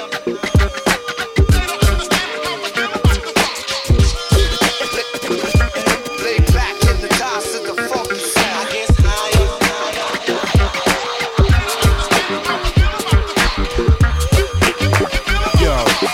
Lay back in the cars of the funky sound. I guess I am.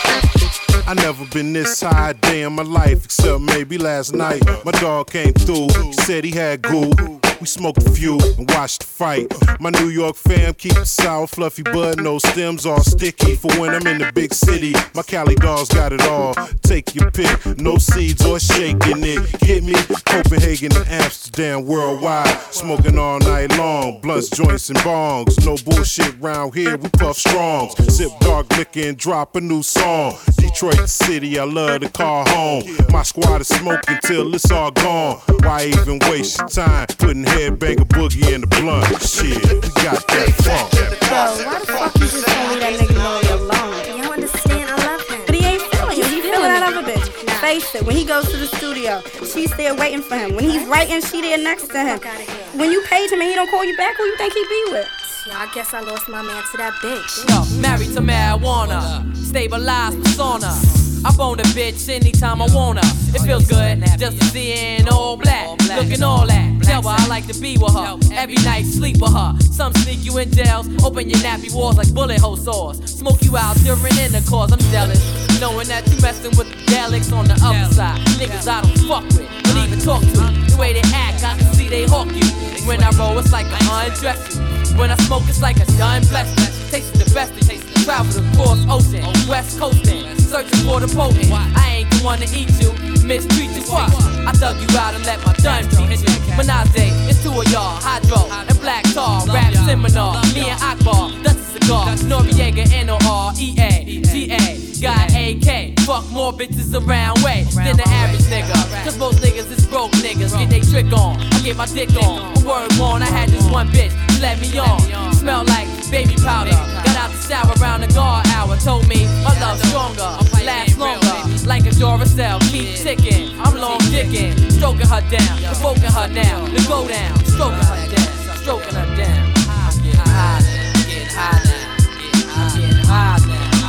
Yo, I never been this high a day in my life, except maybe last night. My dog came through, said he had goo. We smoked a few and watched the fight. My New York fam keep a sour, fluffy bud, no stems, all sticky. For when I'm in the big city, my Cali dogs got it all. Take your pick, no seeds or shaking it. Hit me, Copenhagen and Amsterdam, worldwide. Smoking all night long, blunts, joints, and bongs. No bullshit round here, we puff strongs. Sip dark liquor and drop a new song. Detroit the city, I love to call home. My squad is smoking till it's all gone. Why even waste your time putting headbanger boogie in the blunt? Shit, we got that funk. Yo, why the fuck you just told me that nigga know you alone? You understand, I love him. But he ain't feeling you, he feeling that other bitch. Nah. Face it, when he goes to the studio, she's there waiting for him. When he's writing, she there next to him. When you page him and he don't call you back, who you think he be with? Yeah, I guess I lost my man to that bitch. Yo, married to marijuana, stabilized persona. I bone a bitch anytime I wanna. It feels good just to see her in all black, looking all that. Tell her I like to be with her, every night sleep with her. Some sneak you in jails, open your nappy walls like bullet hole saws. Smoke you out during intercourse, I'm jealous. Knowing that you messing with the Daleks on the other side. Niggas I don't fuck with, don't even talk to. The way they act, I can see they hawk you. When I roll, it's like I undress you. When I smoke, it's like a done blessing. Tasting the best, it tastes. Travel across ocean, west coasting, searching for the potent. I ain't the one to eat you, mistreat you, fuck. I dug you out and let my done teach you. Menage, it's two of y'all, Hydro and Black Tar, rap seminar. Me and Akbar, Dutch cigar, Noriega, N O R E A, G A, got A K. Fuck more bitches around way than the average nigga. Cause most niggas is broke niggas, get they trick on. I get my dick on, a word on. I had this one bitch, she let me on. Smell like baby powder. Got out the shower around the guard hour. Told me my love stronger, last longer. Like a Duracell, keep ticking. I'm long dicking, stroking her down, provoking her now. To go down, stroking her down, stroking her down. I'm getting high now, getting high now, I'm getting high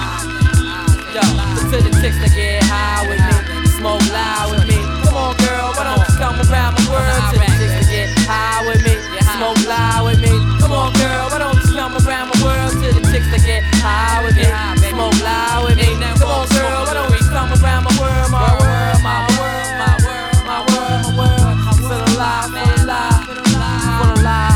now. Yo, so to the chicks that get high with me, smoke loud with me. Come on, girl, why don't you come around my world? To the chicks that get high with me, smoke loud with me. Come on, girl, why don't you come around my world? To the chicks that get high with me, smoke loud with me. Come on, girl, why don't you come around my world, my world, my world, my world, my world, my world. Feel alive, feel alive, feel alive.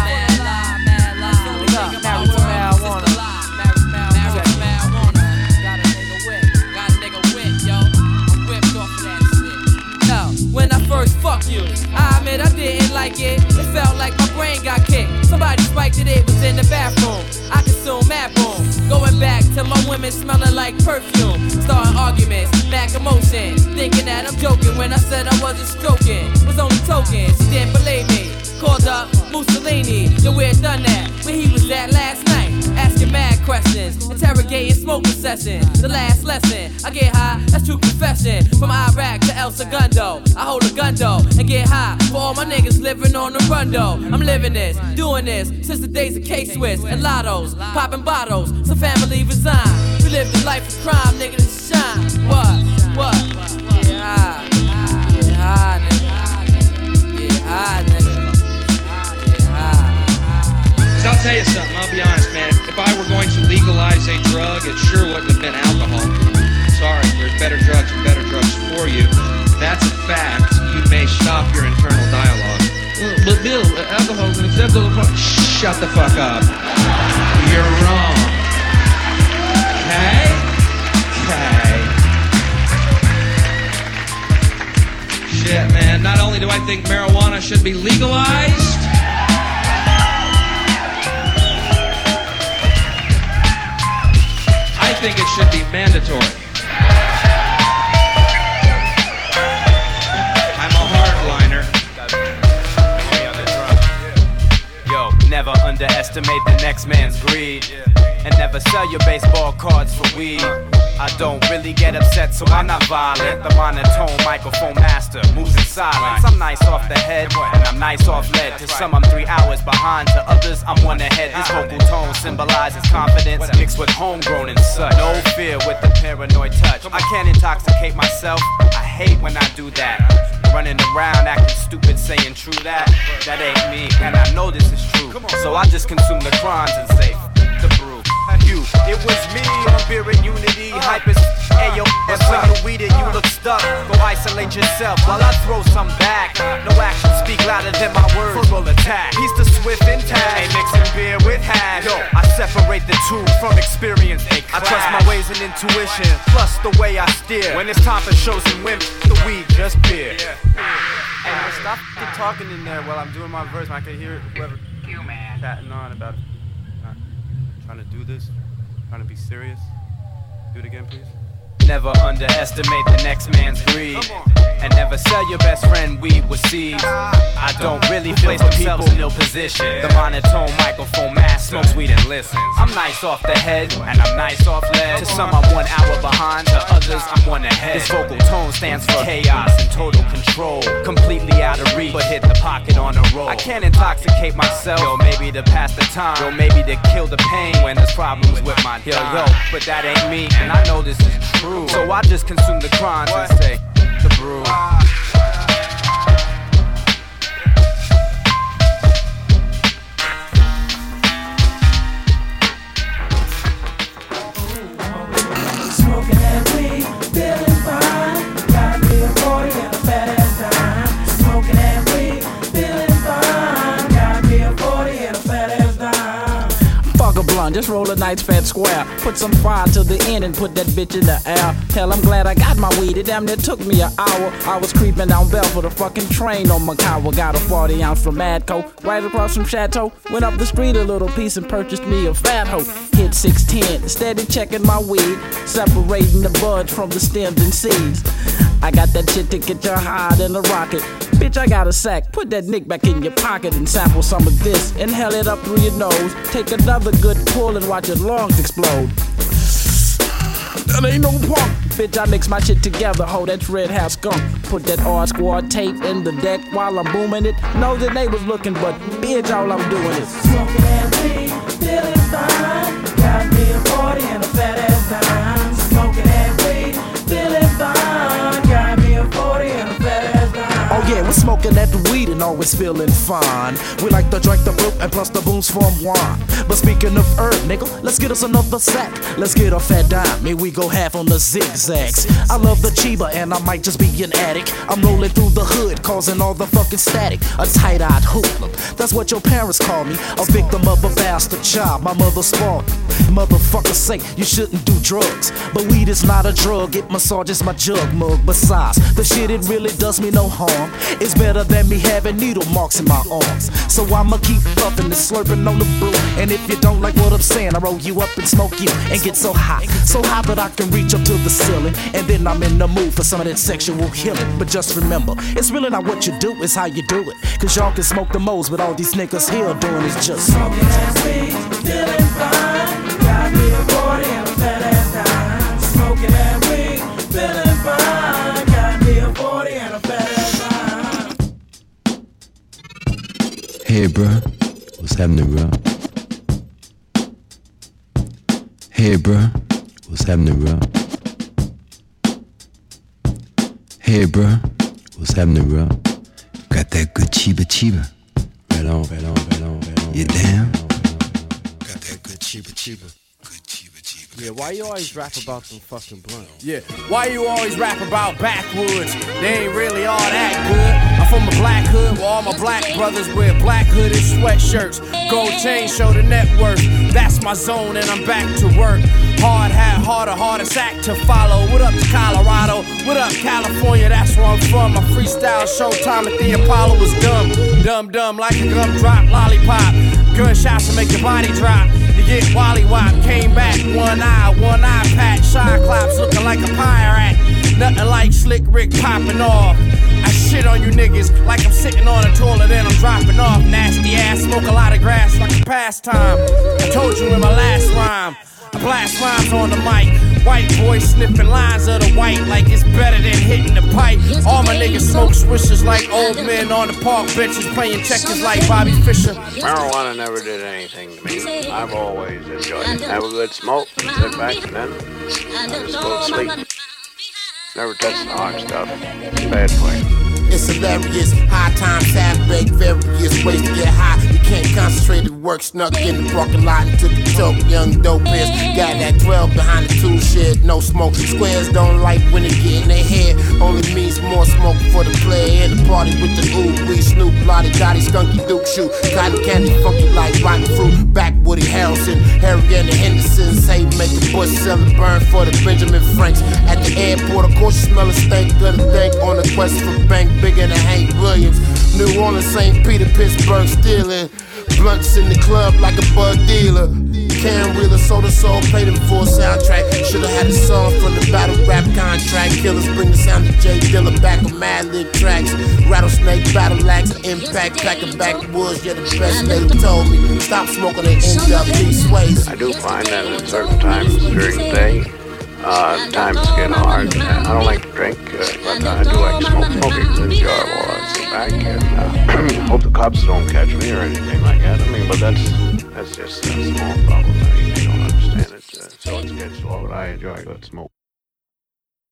Married to marijuana. Married to marijuana. Got a nigga whip, got a nigga whip, yo. I'm whipped off of that shit. Yo, when I first fucked you, I admit I didn't like it. It felt like my brain got kicked. Somebody spiked it, it was in the bathroom. I consume mad boom. Going back to my women smelling like perfume. Starting arguments, back emotion. Thinking that I'm joking when I said I wasn't stroking. Was only token, she didn't believe me. Called up Mussolini, yo, where done that? Where he was at last night? Asking mad questions, interrogating smoking session. The last lesson, I get high, that's true confession. From Iraq to El Segundo, I hold a gun though and get high. For all my niggas living on the run though. I'm living this, doing this since the days of K-Swiss and Lottos, popping bottles. Some family resigned. We live the life of crime, nigga, to shine. What? What? Get high, get high, nigga. Get high, nigga. I'll tell you something, I'll be honest, man. If I were going to legalize a drug, it sure wouldn't have been alcohol. Sorry, there's better drugs and better drugs for you. That's a fact. You may stop your internal dialogue. Well, but Bill, alcohol is an acceptable part. Shut the fuck up. You're wrong. Okay? Okay. Shit, man. Not only do I think marijuana should be legalized, think it should be mandatory. I'm a hardliner. Yo, never underestimate the next man's greed. And never sell your baseball cards for weed. I don't really get upset, so I'm not violent. The monotone microphone master moves in silence. I'm nice off the head, and I'm nice off lead. To some, I'm three hours behind. To others, I'm one ahead. This vocal tone symbolizes confidence mixed with homegrown and such. No fear with the paranoid touch. I can't intoxicate myself. I hate when I do that. Running around acting stupid, saying true that. That ain't me, and I know this is true. So I just consume the crimes and say, the brew. You, it was me on Beer and Unity, hype as ayo. And when you weed it, you look stuck. Go isolate yourself while I throw some back. No action speak louder than my words. Full attack. He's the swift and tag. Ain't mixing beer with hash. Yo, I separate the two from experience. They I trust my ways and intuition, plus the way I steer. When it's time for shows and women, the weed just beer. Hey man, stop talking in there while I'm doing my verse. I can hear whoever chatting on about. Trying to do this, trying to be serious. Do it again, please. Never underestimate the next man's greed. And never sell your best friend weed with seeds. I don't really place themselves in ill position. The monotone microphone master smokes weed and listens. I'm nice off the head, and I'm nice off lead. To some I'm one hour behind, to others I'm one ahead. This vocal tone stands for chaos and total control. Completely out of reach, but hit the pocket on a roll. I can't intoxicate myself, yo, maybe to pass the time, yo, maybe to kill the pain when there's problems with my yo, yo, but that ain't me, and I know this is true. So I just consume the crimes and say, the brew. Smoking that weed, feeling fine. Got me a forty and a fat ass dime. Smoking that weed, feeling fine. Got me a forty and a fat ass dime. Fuck a blunt, just roll a nice fat square. Put some fire to the end and put that bitch in the air. Hell, I'm glad I got my weed. It damn near took me an hour. I was creeping down Bell for the fucking train on Macau. Got a forty ounce from Madco, right across from Chateau. Went up the street a little piece and purchased me a fat hoe. Hit six ten, steady checking my weed, separating the buds from the stems and seeds. I got that shit to get you higher than a rocket. Bitch, I got a sack. Put that nick back in your pocket and sample some of this. Inhale it up through your nose. Take another good pull and watch your lungs explode. That ain't no punk. Bitch, I mix my shit together. Ho, that's red house skunk. Put that R Squad tape in the deck while I'm booming it. Know the neighbors looking, but bitch, all I'm doing is smoking that weed, feeling fine. Got me a forty and a fat ass dime. Smoking that weed, feeling fine. Got me a forty and a fat ass dime. oh yeah, we're smoking that weed and always feeling fine. We like to drink the brew and plus the booze from wine. But speaking of herb, nigga, let's get us another sack. Let's get a fat dime, maybe we go half on the zigzags. I love the Chiba and I might just be an addict. I'm rolling through the hood, causing all the fucking static. A tight-eyed hoodlum, that's what your parents call me. A victim of a bastard child, my mother spawned. Motherfuckers say you shouldn't do drugs, but weed is not a drug, it massages my jug mug. Besides, the shit it really does me no harm. It's better than me having needle marks in my arms. So I'ma keep puffing and slurping on the brew. And if you don't like what I'm saying, I roll you up and smoke you and get so hot, so hot that I can reach up to the ceiling. And then I'm in the mood for some of that sexual healing. But just remember, it's really not what you do, it's how you do it. Cause y'all can smoke the most, but all these niggas here doing is just smoking that weed, feeling fine. Got me a forty and a fat ass dime. Smoking that weed, feeling fine. Got me a forty and a fat ass dime. Hey bruh, what's happening bruh? Hey bruh, what's happening bruh? Hey bruh, what's happening bruh? Got that good chiba chiba. Right on, right on, right on, right on. You down? Got that good chiba chiba. Yeah, why you always rap about them fucking blunts? Yeah, why you always rap about backwoods? They ain't really all that good. I'm from a black hood where all my black brothers wear black hooded sweatshirts. Gold chain show the net worth. That's my zone and I'm back to work. Hard hat, harder, hardest act to follow. What up to Colorado? What up California? That's where I'm from. My freestyle showtime at the Apollo was dumb. Dumb, dumb like a gumdrop lollipop. Gunshots to make your body drop. You get Wally Wop, came back, one eye, one eye patch, Cyclops looking like a pirate. Nothing like Slick Rick popping off. I shit on you niggas like I'm sitting on a toilet and I'm dropping off. Nasty ass, smoke a lot of grass like a pastime. I told you in my last rhyme, I blast rhymes on the mic. White boy sniffing lines of the white like it's better than hitting the pipe. All my niggas smoke swishers like old men on the park benches playing checkers like Bobby Fischer. Marijuana never did anything to me. I've always enjoyed it. Have a good smoke, sit back, and then I just go to sleep. Never touch the hard stuff. It's bad for you. It's hilarious, high times, half-baked, various ways to get high. You can't concentrate at work, snuck in the parking lot and took a choke. Young dope is got that twelve behind the tool shed, no smoke. Squares don't like when it get in their head. Only means more smoke for the player in the party with the ooh wee Snoop, Lottie Dottie, Skunky Duke shoe, cotton candy, funky like rotten fruit. Back Woody Harrelson, Harry and the Hendersons, say make the bush sell and burn for the Benjamin Franks. At the airport, of course you smell a stank, good think on the quest for bank. Bigger than Hank Williams. New Orleans, Saint Peter, Pittsburgh, stealing blunts in the club like a bud dealer. Karen Wheeler, Soda Soul, played him for a soundtrack. Should've had a song from the battle rap contract. Killers bring the sound of Jay Dilla back on Mad Lib tracks. Rattlesnake, battle axe, impact, packing backwoods. You're the best, they told me. Stop smoking and end up these ways. I do find that at certain times during the day, Uh, times get hard. I don't like to drink, uh, but I do like to smoke. Smoking is enjoyable. I sit back and uh, hope the cops don't catch me or anything like that. I mean, but that's that's just a small problem. I mean, they don't understand it. Uh, so it's gets slow, but I enjoy good smoke.